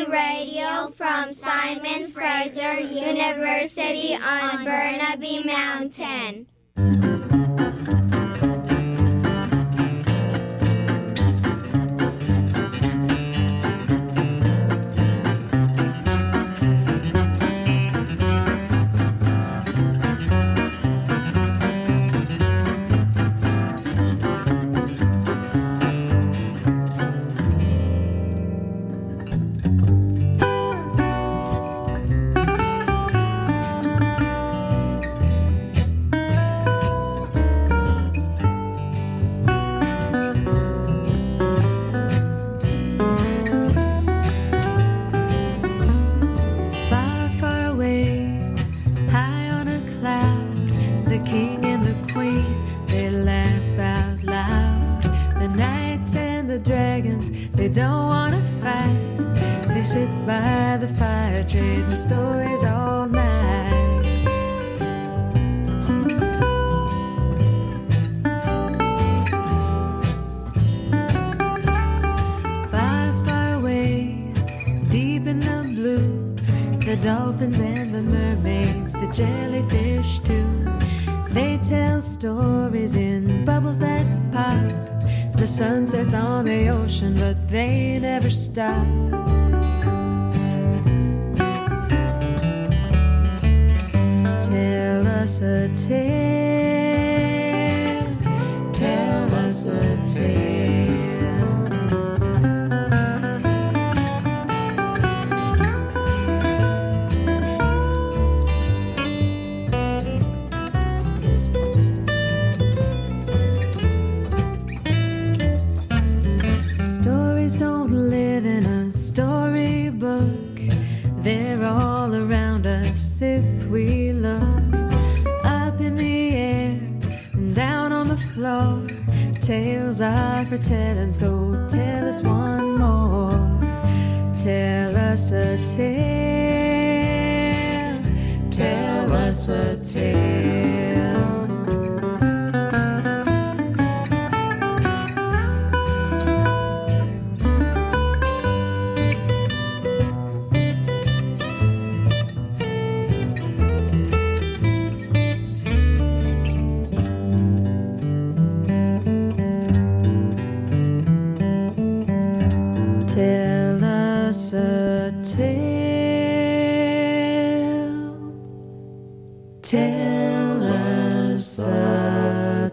Radio from Simon Fraser University on Burnaby Mountain. They don't want to fight. They sit by the fire, trading stories all night. Far, far away, deep in the blue, the dolphins and the mermaids, the jellyfish too. They tell stories in bubbles that pop. The sun sets on the ocean, but they never stop. Tell us a tale. Tell us a tale. They're all around us if we look. Up in the air, down on the floor. Tales are for telling, so tell us one more. Tell us a tale. Tell us a tale. Tell us a tale. Tell us a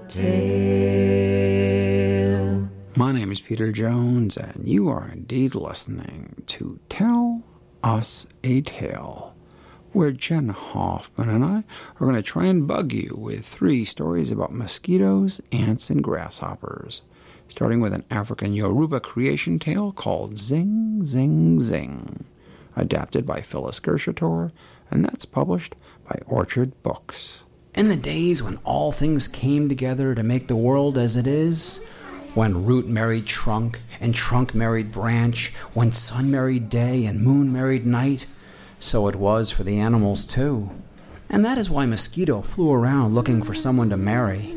tale. My name is Peter Jones, and you are indeed listening to Tell Us a Tale, where Jen Hoffman and I are going to try and bug you with 3 stories about mosquitoes, ants, and grasshoppers, starting with an African Yoruba creation tale called Zing, Zing, Zing, adapted by Phyllis Gershator, and that's published by Orchard Books. In the days when all things came together to make the world as it is, when root married trunk and trunk married branch, when sun married day and moon married night, so it was for the animals too. And that is why Mosquito flew around looking for someone to marry.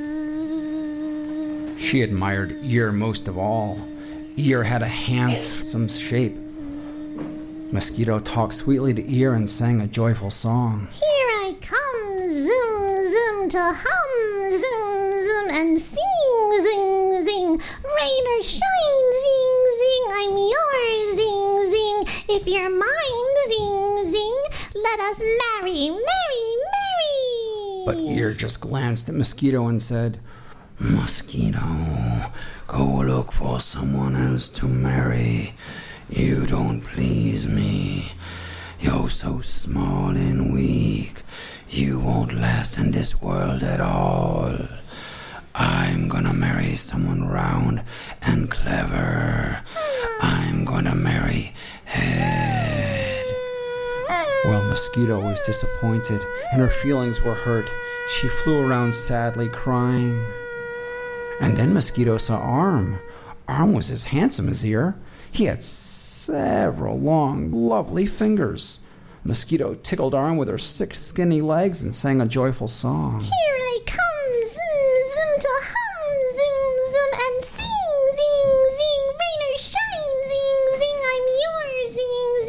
She admired Ear most of all. Ear had a handsome shape. Mosquito talked sweetly to Ear and sang a joyful song. Here I come, zoom, zoom, to hum, zoom, zoom, and sing, zing, zing. Rain or shine, zing, zing, I'm yours, zing, zing. If you're mine, zing, zing, let us marry, marry, marry. But Ear just glanced at Mosquito and said, Mosquito, go look for someone else to marry. You don't please me. You're so small and weak. You won't last in this world at all. I'm gonna marry someone round and clever. I'm gonna marry Head. Well, Mosquito was disappointed, and her feelings were hurt. She flew around sadly, crying. And then Mosquito saw Arm. Arm was as handsome as Ear. He had several long, lovely fingers. Mosquito tickled Arm with her 6 skinny legs and sang a joyful song. Here I come, zoom, zoom, to hum, zoom, zoom, and sing, zing, zing. Rain or shine, zing, zing, I'm yours, zing,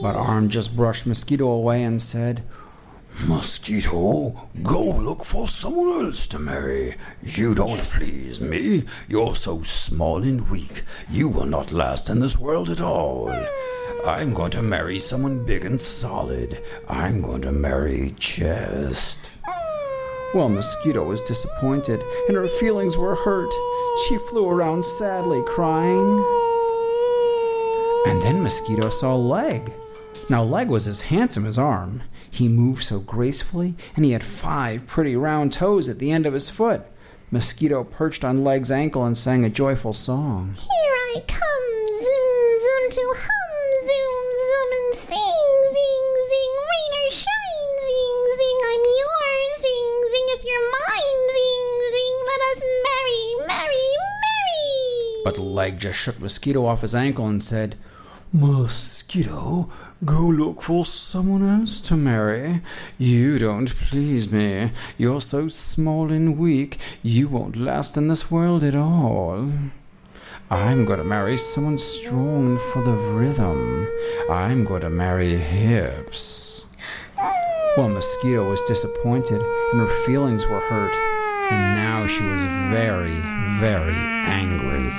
But Arm just brushed Mosquito away and said, Mosquito, go look for someone else to marry. You don't please me. You're so small and weak. You will not last in this world at all. I'm going to marry someone big and solid. I'm going to marry Chest. Well, Mosquito was disappointed, and her feelings were hurt. She flew around sadly, crying. And then Mosquito saw Leg. Now, Leg was as handsome as Arm. He moved so gracefully, and he had 5 pretty round toes at the end of his foot. Mosquito perched on Leg's ankle and sang a joyful song. Here I come, zoom, zoom to hum, zoom, zoom and sing, zing, zing, rain or shine, zing, zing, I'm yours, zing, zing, if you're mine, zing, zing, let us marry, marry, marry. But Leg just shook Mosquito off his ankle and said, Mosquito, go look for someone else to marry. You don't please me. You're so small and weak. You won't last in this world at all. I'm going to marry someone strong and full of rhythm. I'm going to marry Hips. Well, Mosquito was disappointed, and her feelings were hurt, and now she was very, very angry.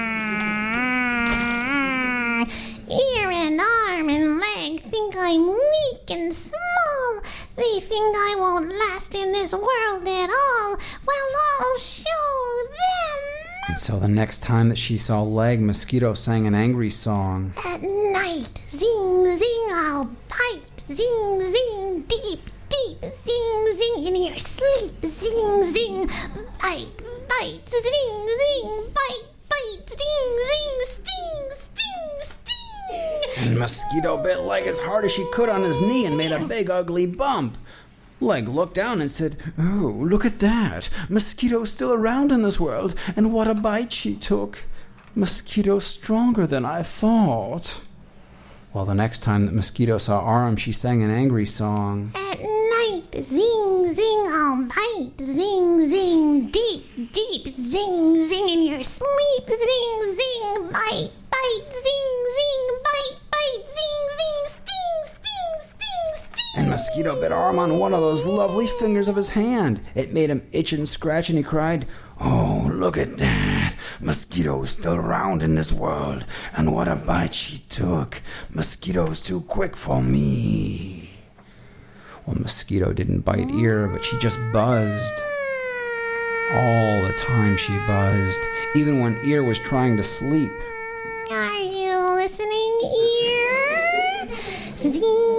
Ear and arm and leg think I'm weak and small. They think I won't last in this world at all. Well, I'll show them. And so the next time that she saw Leg, Mosquito sang an angry song. At night, zing, zing, I'll bite. Zing, zing, deep, deep. Zing, zing, in your sleep. Zing, zing, bite, bite. Zing, zing, bite, bite. Zing, zing, sting, sting, sting. And Mosquito bit Leg as hard as she could on his knee and made a big ugly bump. Leg looked down and said, Oh, look at that. Mosquito's still around in this world, and what a bite she took. Mosquito's stronger than I thought. Well, the next time that Mosquito saw Arm, she sang an angry song. At night, zing, zing, I'll bite. Zing, zing, deep, deep. Zing, zing, in your sleep. Zing, zing, bite, bite. Zing, zing, bite, bite. Zing, zing, sting, sting, sting, sting. And Mosquito bit Arm on one of those lovely fingers of his hand. It made him itch and scratch, and he cried, Oh, look at that. Mosquito's still around in this world, and what a bite she took. Mosquito's too quick for me. Well, Mosquito didn't bite Ear, but she just buzzed. All the time she buzzed, even when Ear was trying to sleep. Are you listening, Ear? Zing.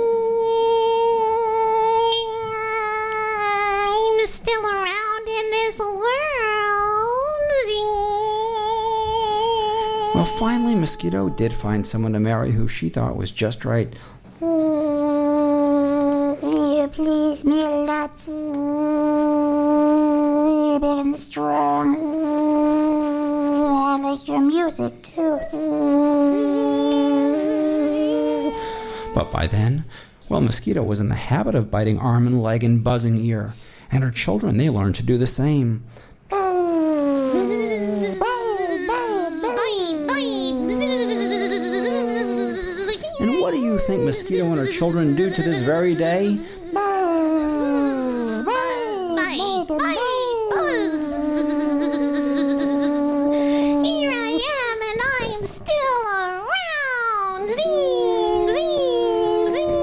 I'm still around in this world. Zing. Well, finally, Mosquito did find someone to marry who she thought was just right. You please me lots. You're big and strong. I like your music too. But by then, well, Mosquito was in the habit of biting Arm and Leg and buzzing Ear, and her children, they learned to do the same. And what do you think Mosquito and her children do to this very day? Here I am and I'm still around. Zing, zing, zing.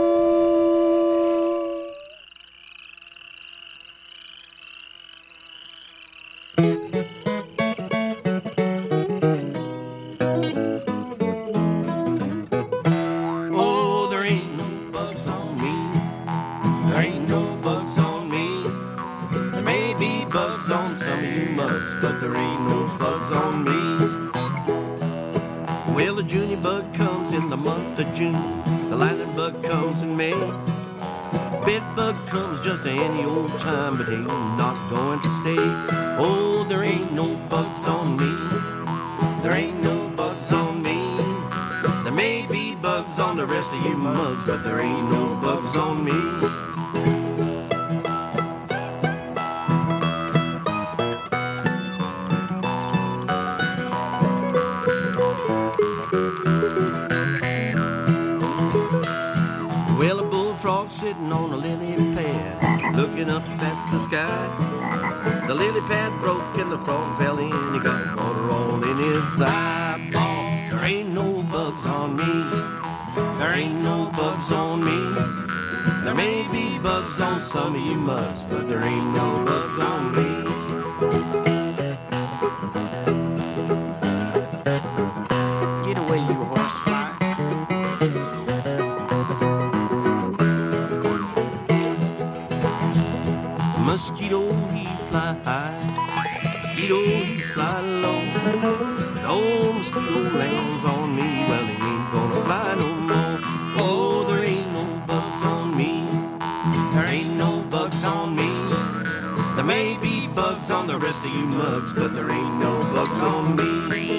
Oh, there ain't no bugs on me. There ain't no bugs on me. There may be bugs on some of you mugs, but there ain't no bugs on me. Well, the junior bug comes in the month of June. The lightning bug comes in May. Bed bug comes just any old time, but ain't not going to stay. Oh, there ain't no bugs on me. There ain't no bugs on me. There may be bugs on the rest of you mugs, but there ain't no bugs on me. sitting on a lily pad, looking up at the sky. The lily pad broke and the frog fell in. He got water all in his eyeball. There ain't no bugs on me. There ain't no bugs on me. There may be bugs on some of you mugs, but there ain't no bugs on me. Get away, you horsefly. Mosquito, he fly high. Mosquito, he fly low. The old mosquito lands on me. Well, he ain't gonna fly no more. Oh, there ain't no bugs on me. There ain't no bugs on me. There may be bugs on the rest of you mugs, but there ain't no bugs on me.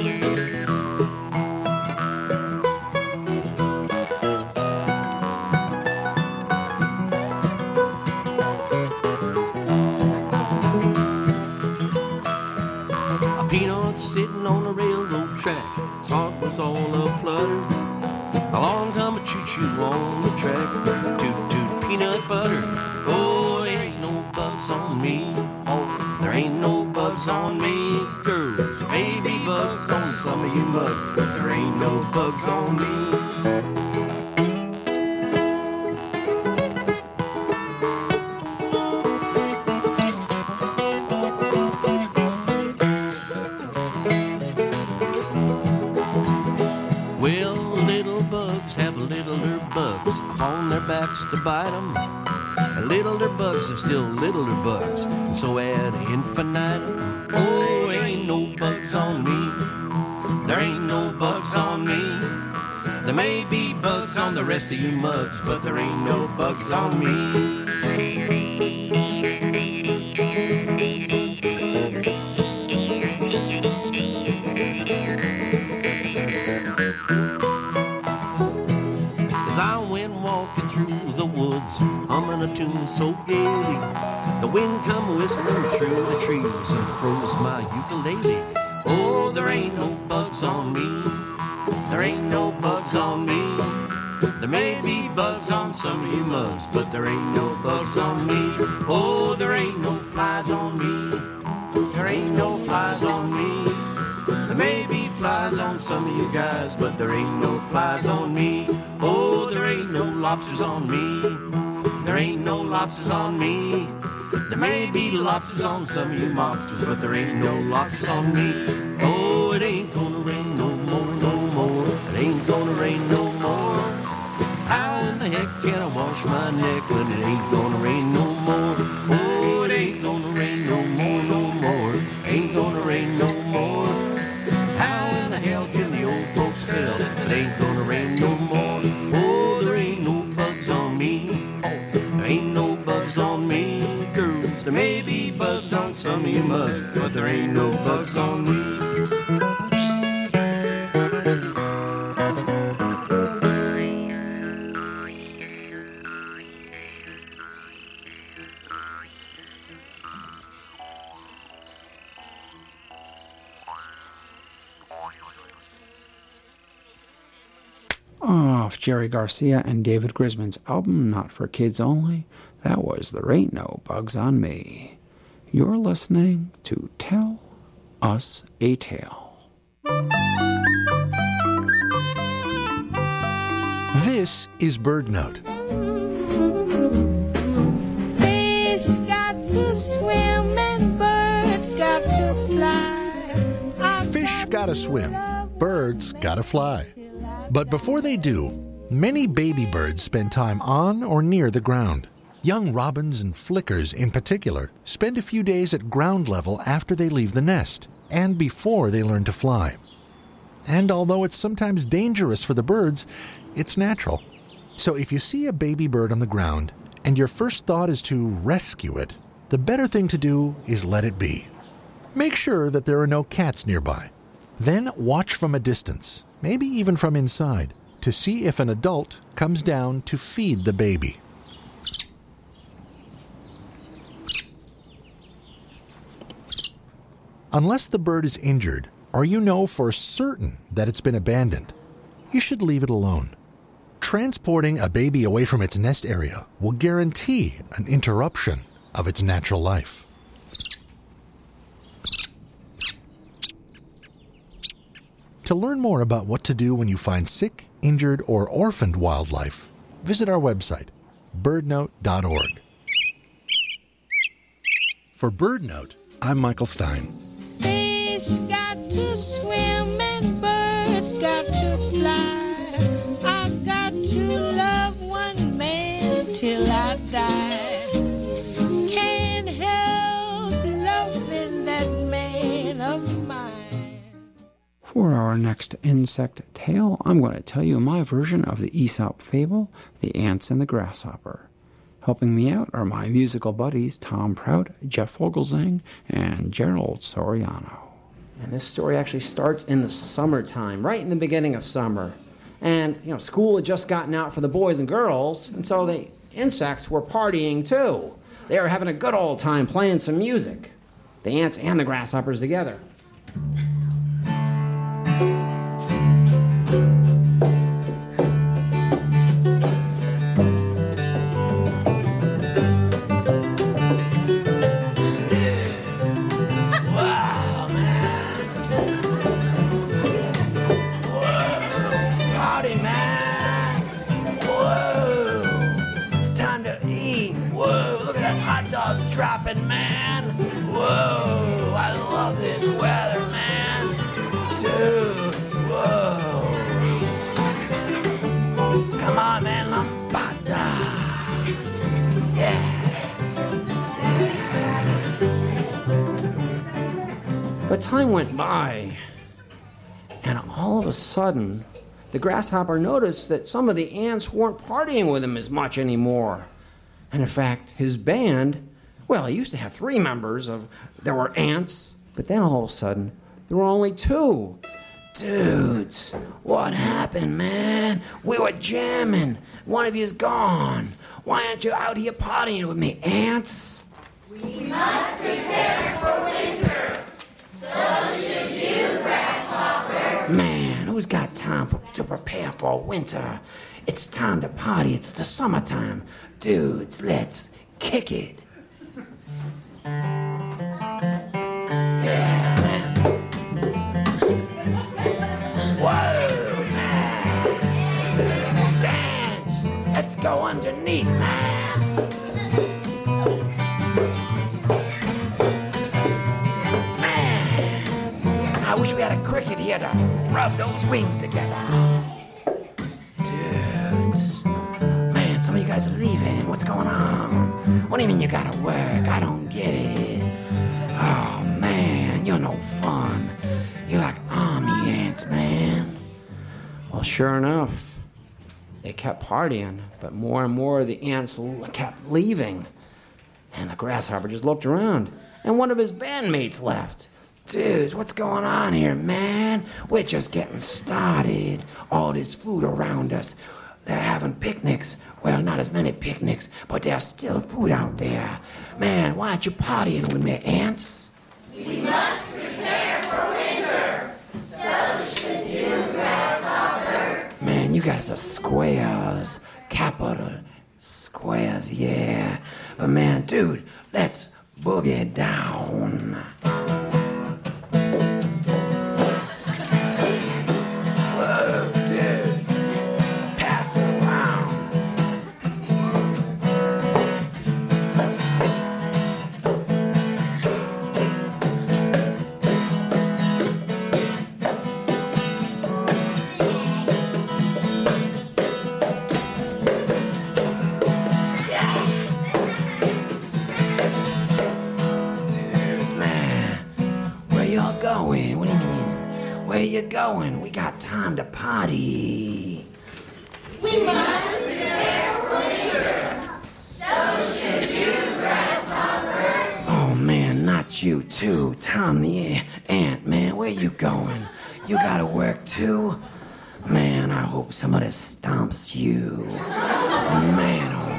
Sitting on a railroad track, his heart was all a-flutter. Along come a choo-choo on the track, toot-toot peanut butter. Oh, there ain't no bugs on me. Oh, there ain't no bugs on me. Girls, there may be bugs on some of you mugs, but there ain't no bugs on me. On their backs to bite them. Littler bugs are still littler bugs, and so ad infinitum. Oh, ain't no bugs on me. There ain't no bugs on me. There may be bugs on the rest of you mugs, but there ain't no bugs on me. Humming a tune so gaily, the wind come whistling through the trees and froze my ukulele. Oh, there ain't no bugs on me. There ain't no bugs on me. There may be bugs on some of you mugs, but there ain't no bugs on me. Oh, there ain't no flies on me. There ain't no flies on me. There may be flies on some of you guys, but there ain't no flies on me. Oh, there ain't no lobsters on me. There ain't no lobsters on me. There may be lobsters on some of you mobsters, but there ain't no lobsters on me. Oh, it ain't gonna rain no more, no more. It ain't gonna rain no more. How in the heck can I wash my neck when it ain't gonna rain no more? Oh, it ain't gonna rain no more, no more. Ain't gonna rain no more. How in the hell can the old folks tell it ain't gonna rain no more? Oh, there ain't no bugs on me. There ain't no bugs on me. Girls, there may be bugs on some of you mugs, but there ain't no bugs on me. Off Jerry Garcia and David Grisman's album, Not for Kids Only, that was There Ain't No Bugs on Me. You're listening to Tell Us a Tale. This is BirdNote. Fish got to swim and birds got to fly. Fish gotta swim, birds gotta fly. But before they do, many baby birds spend time on or near the ground. Young robins and flickers in particular spend a few days at ground level after they leave the nest and before they learn to fly. And although it's sometimes dangerous for the birds, it's natural. So if you see a baby bird on the ground and your first thought is to rescue it, the better thing to do is let it be. Make sure that there are no cats nearby. Then watch from a distance, maybe even from inside, to see if an adult comes down to feed the baby. Unless the bird is injured, or you know for certain that it's been abandoned, you should leave it alone. Transporting a baby away from its nest area will guarantee an interruption of its natural life. To learn more about what to do when you find sick, injured, or orphaned wildlife, visit our website, birdnote.org. For BirdNote, I'm Michael Stein. Fish got to swim and birds got to fly. I've got to love one man till I die. Can't help loving that man of mine. For our next insect tale, I'm going to tell you my version of the Aesop fable, The Ants and the Grasshopper. Helping me out are my musical buddies Tom Prout, Jeff Fogelzang, and Gerald Soriano. And this story actually starts in the summertime, right in the beginning of summer. And, school had just gotten out for the boys and girls, and so the insects were partying too. They were having a good old time playing some music. The ants and the grasshoppers together. Dropping, man. Whoa, I love this weather, man. Dudes, whoa. Come on, man, lambada. Yeah. But time went by, and all of a sudden, the grasshopper noticed that some of the ants weren't partying with him as much anymore. And in fact, his band, well, he used to have 3 members. There were ants, but then all of a sudden, there were only 2. Dudes, what happened, man? We were jamming. One of you's gone. Why aren't you out here partying with me, ants? We must prepare for winter. So should you, grasshopper. Man, who's got time to prepare for winter? It's time to party. It's the summertime. Dudes, let's kick it. Go underneath, man. Man, I wish we had a cricket here to rub those wings together. Dudes, man, some of you guys are leaving. What's going on? What do you mean you gotta work? I don't get it. Oh, man, you're no fun. You're like army ants, man. Well, sure enough, they kept partying, but more and more of the ants kept leaving. And the grasshopper just looked around, and one of his bandmates left. Dudes, what's going on here, man? We're just getting started. All this food around us. They're having picnics. Well, not as many picnics, but there's still food out there. Man, why aren't you partying with me, ants? We must prepare for winter. So should you, grasshopper. Man, you guys are squares. Capital squares, yeah. But man, dude, let's boogie down. Whoa, dude. Pass it around. Going? What do you mean? Where you going? We got time to party. We must prepare for winter. So should you, grasshopper. Oh man, not you too. Tom the ant, man, where you going? You gotta work too? Man, I hope somebody stomps you. Man, oh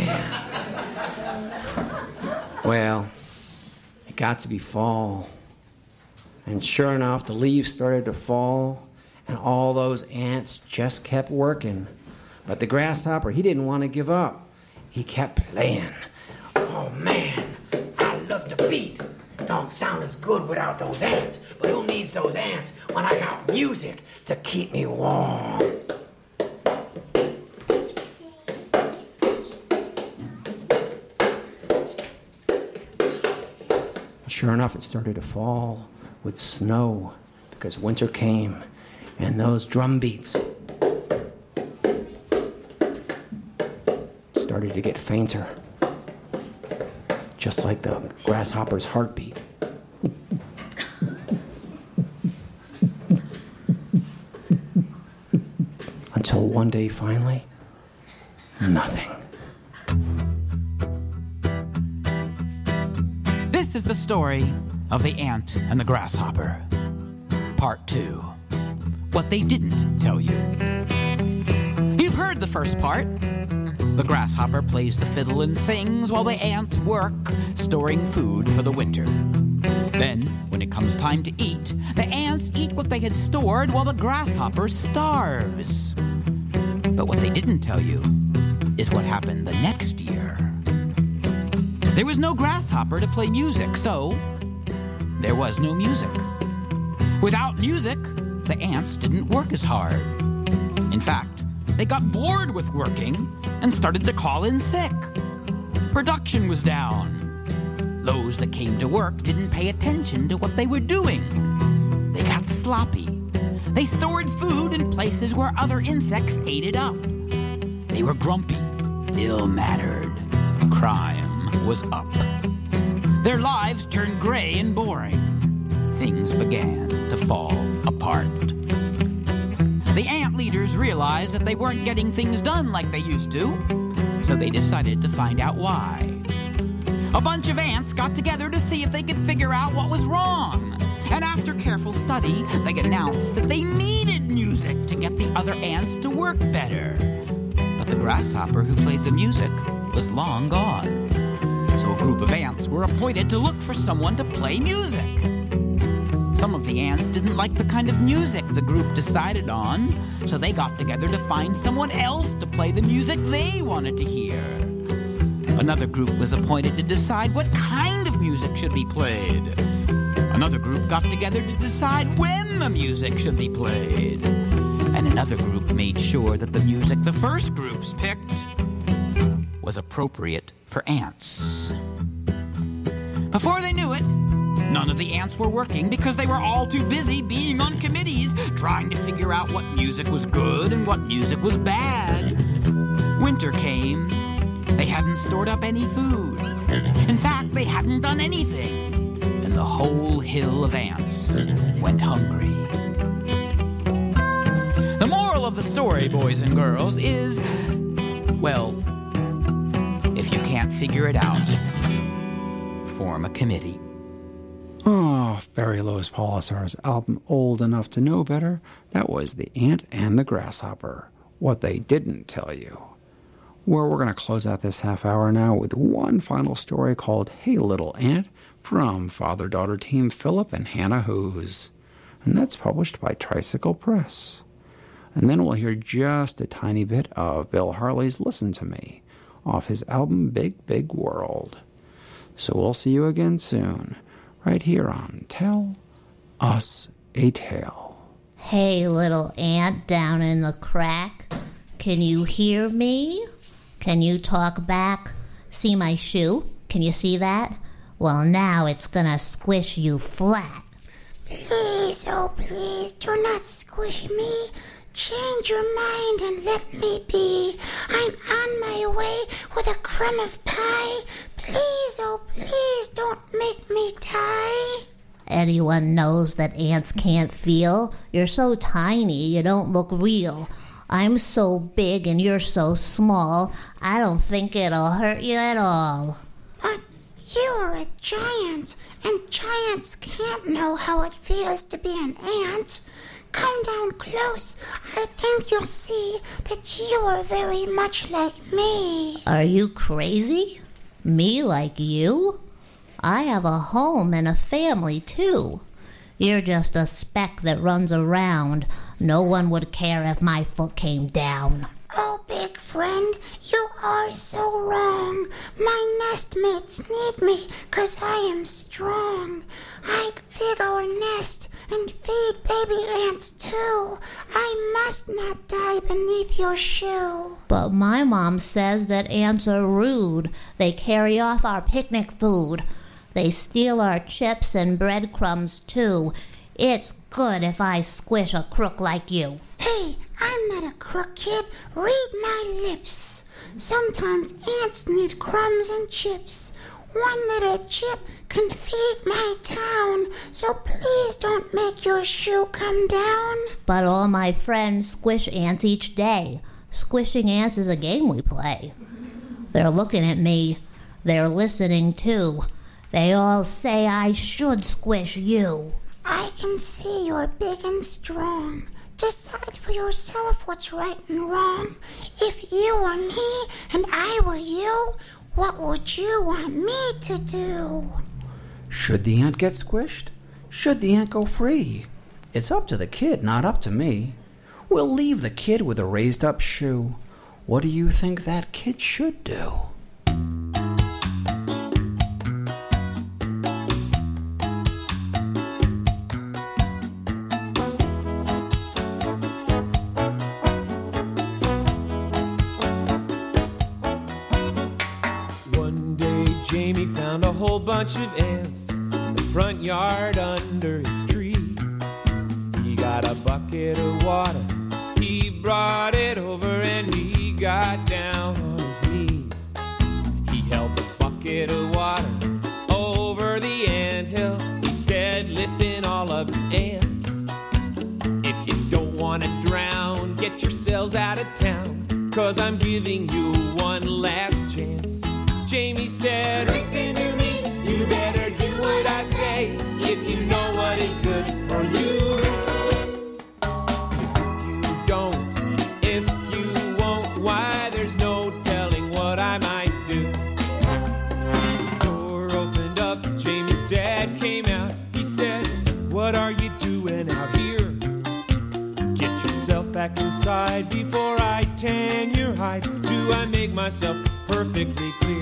man. Well, it got to be fall. And sure enough, the leaves started to fall, and all those ants just kept working. But the grasshopper, he didn't want to give up. He kept playing. Oh, man, I love the beat. Don't sound as good without those ants. But who needs those ants when I got music to keep me warm? Sure enough, it started to fall with snow because winter came, and those drum beats started to get fainter, just like the grasshopper's heartbeat. Until one day, finally, nothing. This is the story of the ant and the grasshopper. Part 2. What they didn't tell you. You've heard the first part. The grasshopper plays the fiddle and sings while the ants work, storing food for the winter. Then, when it comes time to eat, the ants eat what they had stored while the grasshopper starves. But what they didn't tell you is what happened the next year. There was no grasshopper to play music, so there was no music. Without music, the ants didn't work as hard. In fact, they got bored with working and started to call in sick. Production was down. Those that came to work didn't pay attention to what they were doing. They got sloppy. They stored food in places where other insects ate it up. They were grumpy, ill-mannered. Crime was up. Their lives turned gray and boring. Things began to fall apart. The ant leaders realized that they weren't getting things done like they used to, so they decided to find out why. A bunch of ants got together to see if they could figure out what was wrong. And after careful study, they announced that they needed music to get the other ants to work better. But the grasshopper who played the music was long gone. So a group of ants were appointed to look for someone to play music. Some of the ants didn't like the kind of music the group decided on, so they got together to find someone else to play the music they wanted to hear. Another group was appointed to decide what kind of music should be played. Another group got together to decide when the music should be played. And another group made sure that the music the first groups picked was appropriate for ants. Before they knew it, none of the ants were working because they were all too busy being on committees, trying to figure out what music was good and what music was bad. Winter came. They hadn't stored up any food. In fact, they hadn't done anything. And the whole hill of ants went hungry. The moral of the story, boys and girls, is, well, if you can't figure it out, form a committee. Oh, Barry Lois Polisar's album Old Enough to Know Better. That was The Ant and the Grasshopper. What They Didn't Tell You. Well, we're going to close out this half hour now with one final story called Hey Little Ant from father-daughter team Philip and Hannah Hoos. And that's published by Tricycle Press. And then we'll hear just a tiny bit of Bill Harley's Listen to Me off his album Big Big World. So we'll see you again soon, right here on Tell Us a Tale. Hey, little ant down in the crack. Can you hear me? Can you talk back? See my shoe? Can you see that? Well, now it's gonna squish you flat. Please, oh please, do not squish me. Change your mind and let me be. I'm on my way with a crumb of pie. Please, oh please, don't make me die. Anyone knows that ants can't feel? You're so tiny, you don't look real. I'm so big and you're so small, I don't think it'll hurt you at all. But you're a giant, and giants can't know how it feels to be an ant. Come down close. I think you'll see that you are very much like me. Are you crazy? Me like you? I have a home and a family, too. You're just a speck that runs around. No one would care if my foot came down. Oh, big friend, you are so wrong. My nestmates need me 'cause I am strong. I dig our nest and feed baby ants too. I must not die beneath your shoe. But my mom says that ants are rude. They carry off our picnic food. They steal our chips and breadcrumbs too. It's good if I squish a crook like you. Hey, I'm not a crook, kid. Read my lips. Sometimes ants need crumbs and chips. One little chip can feed my town, so please don't make your shoe come down. But all my friends squish ants each day. Squishing ants is a game we play. They're looking at me. They're listening too. They all say I should squish you. I can see you're big and strong. Decide for yourself what's right and wrong. If you were me and I were you, what would you want me to do? Should the ant get squished? Should the ant go free? It's up to the kid, not up to me. We'll leave the kid with a raised up shoe. What do you think that kid should do? Jamie found a whole bunch of ants in the front yard under his tree. He got a bucket of water, he brought it over and he got down on his knees. He held the bucket of water over the anthill. He said, listen all of you ants, if you don't want to drown, get yourselves out of town, 'cause I'm giving you one last chance. Jamie said, listen to me, you better do what I say, if you know what is good for you. 'Cause if you don't, if you won't, why there's no telling what I might do. The door opened up, Jamie's dad came out. He said, what are you doing out here? Get yourself back inside before I tan your hide. Do I make myself perfectly clear?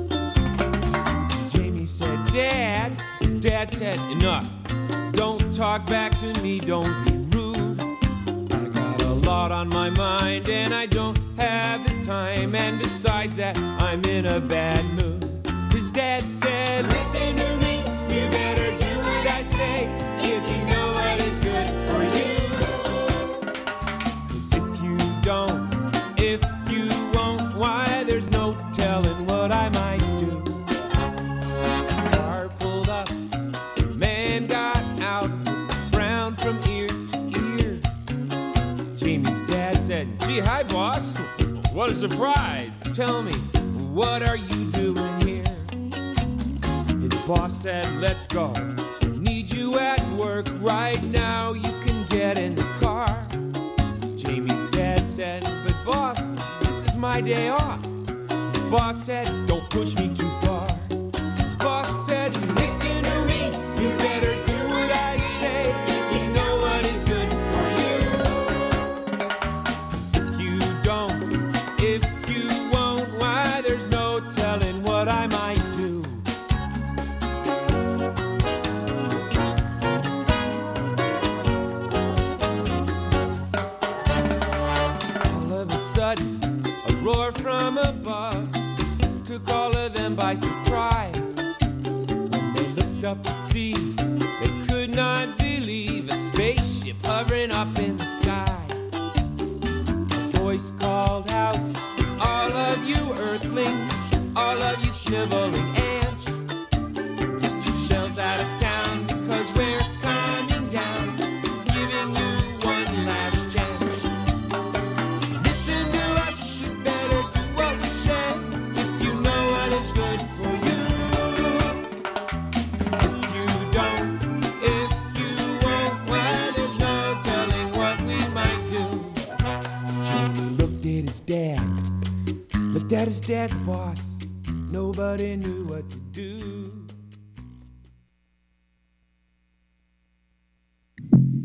Said, Dad, his dad said, enough. Don't talk back to me, don't be rude. I got a lot on my mind and I don't have the time, and besides that, I'm in a bad mood. His dad said, listen to me, you better do what I say, if you know what is good for you. 'Cause if you don't, if you won't, why there's no telling what I might do. From ear to ear. Jamie's dad said, gee, hi, boss. What a surprise. Tell me, what are you doing here? His boss said, let's go. Need you at work right now. You can get in the car. Jamie's dad said, but boss, this is my day off. His boss said, don't push me too far. His boss said, listen to me, you better do what I say. Telling what I might do. All of a sudden, a roar from above took all of them by surprise. When they looked up to see, they could not believe a spaceship hovering up in the sky. A voice called out, all of you earthlings, all of you sniveling ants, get yourselves out of town, because we're coming down, giving you one last chance. Listen to us, you better do what we say, if you know what is good for you. If you don't, if you won't, why there's no telling what we might do. Jamie looked at his dad, looked at his dad's boss. Nobody knew what to do.